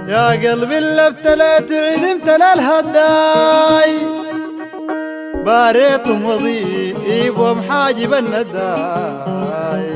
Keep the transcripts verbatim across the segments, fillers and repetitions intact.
يا قلبي اللي ابتليت علمت للهداي باريت مضيب ومحاجب النداي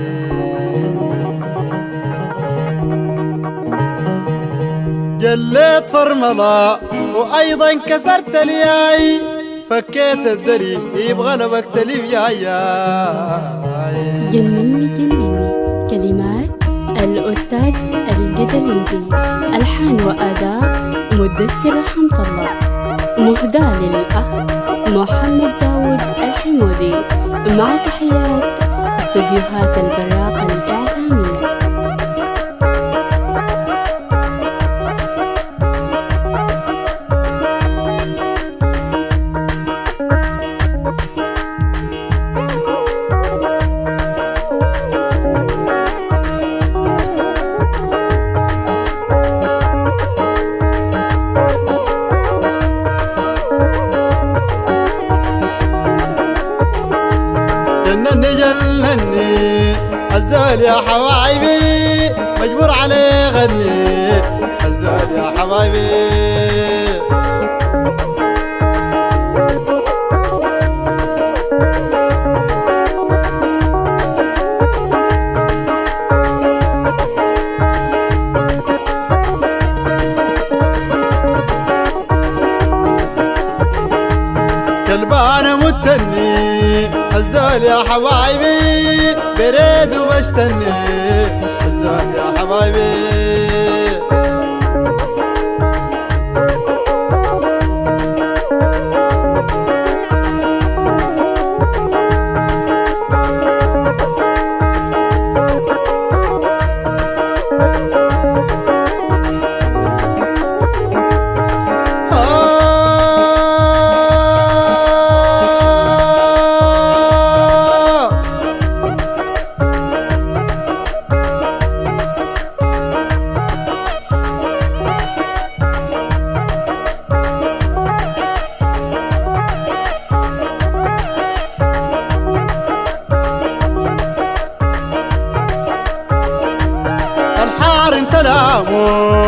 جليت فرمضة وأيضا كسرت الياي فكيت الدري بغلبك تليف يا ياي. جنني جنني كلمات الأستاذ الجدلندي، ألحان وأداء مدثر رحمة الله، مهداة للأخ محمد داود الحمودي، مع تحيات استديوهات البراق الإعلامية. جنني جنني الزول يا حبايبي مجبور عليه غني الزول يا حبايبي. كلبان متني الزول يا حبايبي بريد وبستني الزول يا حبايبي. سلامه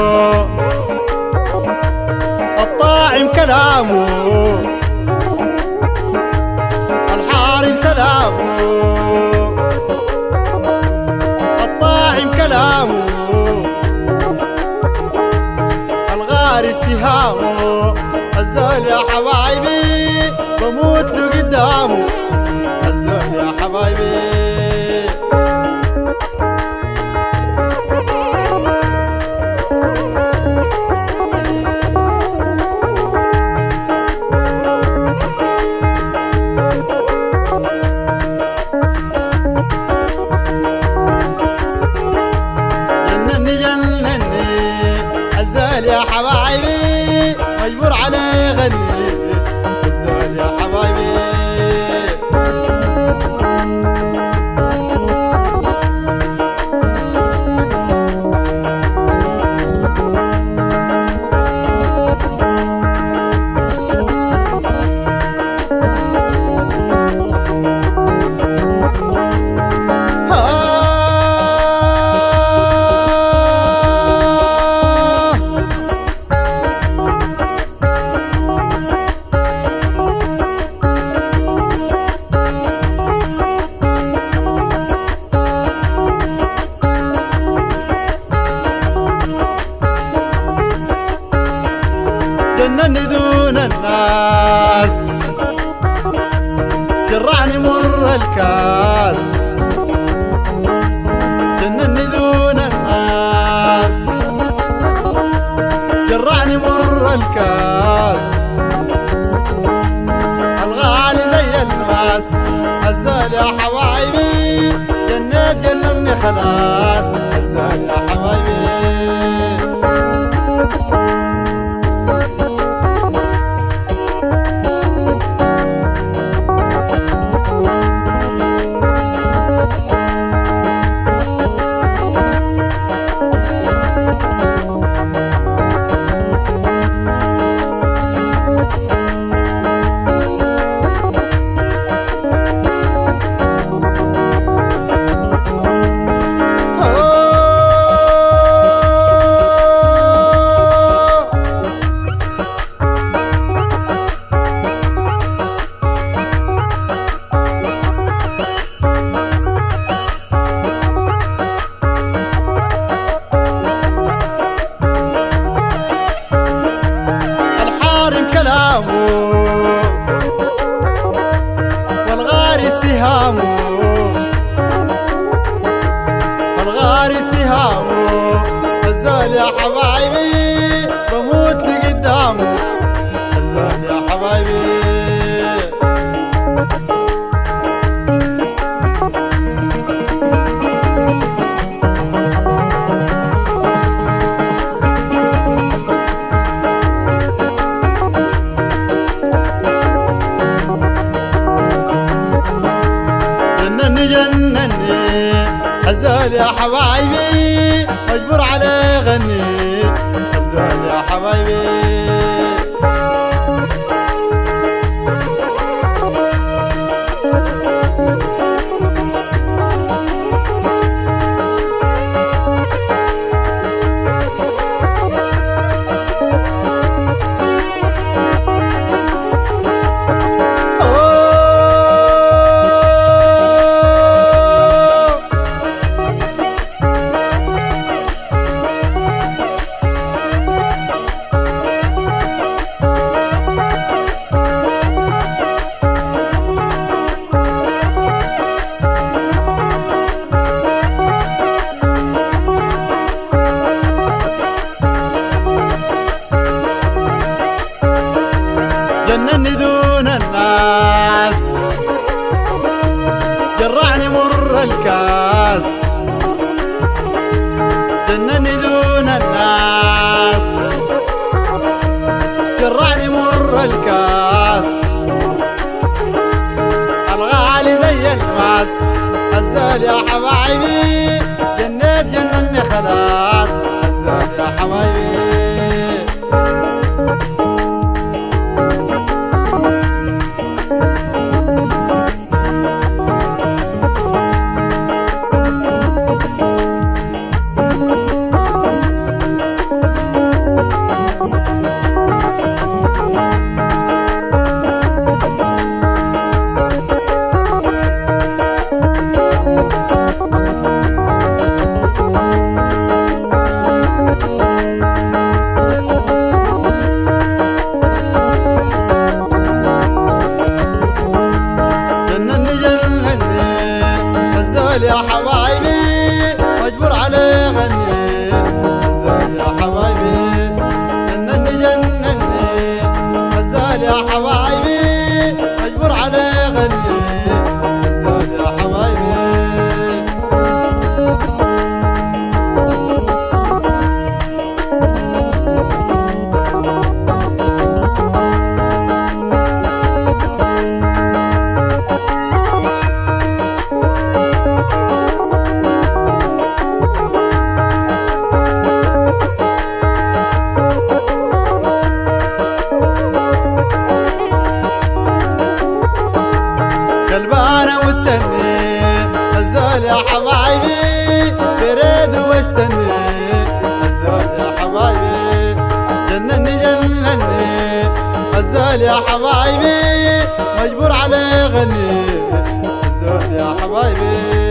الطاعم كلامه الحارم سلامه الطاعم كلامه الغاري سهامه الزول يا حبايبي بموت له قدامه الزول يا حبايبي. يا حبايبي مجبور عليه غني الزول يا حبايبي. جنني دون الناس جرعني مر الكاس جنني دون الناس جرعني مر الكاس الغالي زي الماس الزول يا حبايبي جنيت جنني خلاص الزول يا حبايبي. خلاص الزود يا حبايبي. يا حبايبي مجبور عليه غني غزال يا حبايبي. جنني جنني غزال يا حبايبي مجبور عليه غني غزال يا حبايبي. قلبانا والتني غزال يا حبايبي بريد واستني غزال يا حبايبي. جنني جنني غزال يا حبايبي مجبور عليه غني غزال يا حبايبي.